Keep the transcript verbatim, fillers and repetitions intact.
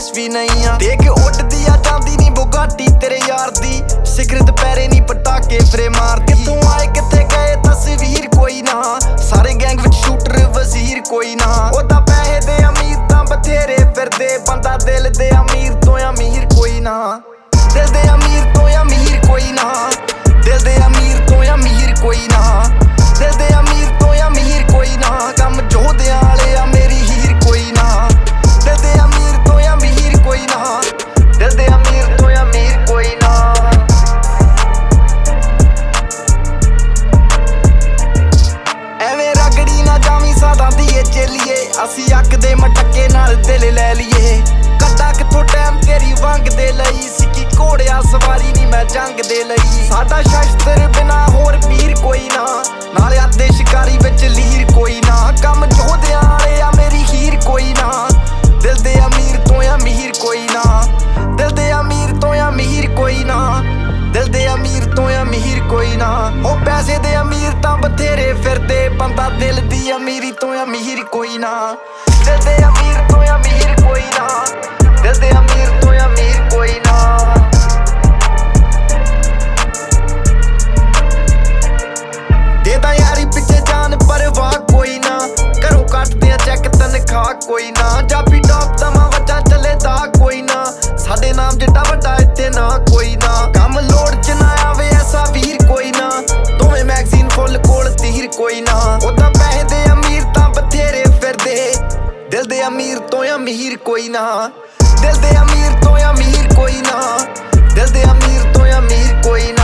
ਐਸ਼ ਵੀ ਨਹੀਂ ਆ। ਦੇਖ ਉੱਡਦੀ ਆ ਜਾਂਦੀ ਨੀ ਬੁਗਾਟੀ ਤੇਰੇ ਯਾਰ ਦੀ, ਸਿਗਰਟ ਪੈਰੇ ਨੀ ਪਟਾਕੇ ਫਰੇ ਮਾਰਦੀ। ਕਿੱਥੋਂ ਆਏ ਕਿੱਥੇ ਗਏ ਤਸਵੀਰ ਕੋਈ ਨਾ, ਸਾਰੇ ਗੈਂਗ ਵਿੱਚ ਸ਼ੂਟਰ ਵਜ਼ੀਰ ਕੋਈ ਨਾ। ਉਹਦਾ ਪੈਸੇ ਦੇ ਅਮੀਰ ਤਾਂ ਬਥੇਰੇ ਫਿਰਦੇ, ਬੰਦਾ ਦਿਲ ਦੇ ਅਮੀਰ ਤੋਂ ਅਮੀਰ ਕੋਈ ਨਾ। ਦਿਲ ਦੇ ਅਮੀਰ ਤੋਂ ਅਮੀਰ ਕੋਈ ਨਾ, ਦਿਲ ਦੇ ਅਮੀਰ ਤੋਂ ਅਮੀਰ ਕੋਈ ਨਾ, ਦਿਲ ਦੇ ਅਮੀਰ ਤੋਂ ਅਮੀਰ ਕੋਈ ਨਾ। ਕੰਮ ਜੋਧਿਆਂ ਵਾਲੇ ਆ ਮੇਰੀ ਹੀਰ ਕੋਈ ਨਾ, ਦਿਲ ਦੇ ਅਮੀਰ ਤੋਂ ਅਮੀਰ ਕੋਈ ਨਾ, ਦਿਲ ਦੇ ਅਮੀਰ ਤੋਂ ਅਮੀਰ ਕੋਈ ਨਾ। ਐਵੇਂ ਰਗੜੀ ਨਾ ਜਾਵੀਂ ਸਾਦਾਂ ਦੀਏ ਚੇਲੀਏ, ਅਸੀਂ ਅੱਕ ਦੇ ਮਟਕੇ ਨਾਲ ਦਿਲ ਲੈ ਲਈਏ। ਕੱਢਾ ਕਿੱਥੋਂ ਟਾਈਮ ਤੇਰੀ ਵੰਗ ਦੇ ਲਈ, ਸਿੱਕੀ ਘੋੜਿਆ ਸਵਾਰੀ ਨੀ ਮੈਂ ਜੰਗ ਦੇ ਲਈ। ਸਾਡਾ ਸ਼ਸਤਰ ਬਿਨਾ ਹੋਰ ਪੀਰ ਕੋਈ ਨਾ, ਨਾਲੇ ਅੱਧੇ ਸ਼ਿਕਾਰੀ ਵਿੱਚ ਲੀਰ ਕੋਈ ਨਾ। ਕੰਮ ਜੋਧਿਆਂ ਵਾਲੇ ਆ ਮੇਰੀ ਹੀਰ ਕੋਈ ਨਾ, ਦਿਲ ਦੇ ਅਮੀਰ ਤੋਂ ਅਮੀਰ ਕੋਈ ਨਾ, ਦਿਲ ਦੇ ਅਮੀਰ ਤੋਂ ਅਮੀਰ ਕੋਈ ਨਾ, ਦਿਲ ਦੇ ਅਮੀਰ ਤੋਂ ਅਮੀਰ ਕੋਈ ਨਾ। ਉਹ ਪੈਸੇ ਦੇ ਅਮੀਰ ਤਾਂ ਬਥੇਰੇ ਫਿਰਦੇ, ਬੰਦਾ ਦਿਲ ਦੀ ਅਮੀਰੀ ਤੋਂ ਅਮੀਰ ਕੋਈ ਨਾ। ਦਿਲ ਦੇ ਅਮੀਰ ਤੋਂ ਅਮੀਰ ਕੋਈ ਨਾ, ਦਿਲ ਦੇ ਅਮੀਰ ਤੋਂ ਅਮੀਰ ਕੋਈ ਨਾ। ਦੇਦਾ ਯਾਰੀ ਪਿੱਛੇ ਜਾਨ ਪਰਵਾਹ ਕੋਈ ਨਾ, ਘਰੋਂ ਕੱਟਦੇ ਆ ਚੈੱਕ ਤਨਖਾਹ ਕੋਈ ਨਾ। ਜਾਬੀ ਟੌਪ ਦਮਾ ਵੱਜਾ ਚੱਲੇ ਦਾ ਕੋਈ ਨਾ, ਸਾਡੇ ਨਾਮ ਜਿੱਡਾ ਵੱਡਾ ਇੱਥੇ ਨਾ ਕੋਈ ਨਾ। ਕੰਮ ਲੋੜ ਚ ਨਾ ਆਵੇ ਐਸਾ ਵੀਰ ਕੋਈ ਨਾ, ਦੋਵੇਂ ਮੈਗਜ਼ੀਨ ਫੁੱਲ ਕੋਲ ਤੀਰ ਕੋਈ ਨਾ। ਉਹਦਾ ਪੈਸੇ ਦੇ ਅਮੀਰ ਤਾਂ ਬਥੇਰੇ ਫਿਰਦੇ, ਦਿਲ ਦੇ ਅਮੀਰ ਤੋਂ ਅਮੀਰ ਕੋਈ ਨਾ, ਦਿਲ ਦੇ ਅਮੀਰ ਤੋਂ ਅਮੀਰ ਕੋਈ ਨਾ, ਦਿਲ ਦੇ ਅਮੀਰ ਤੋਂ ਅਮੀਰ ਕੋਈ ਨਾ।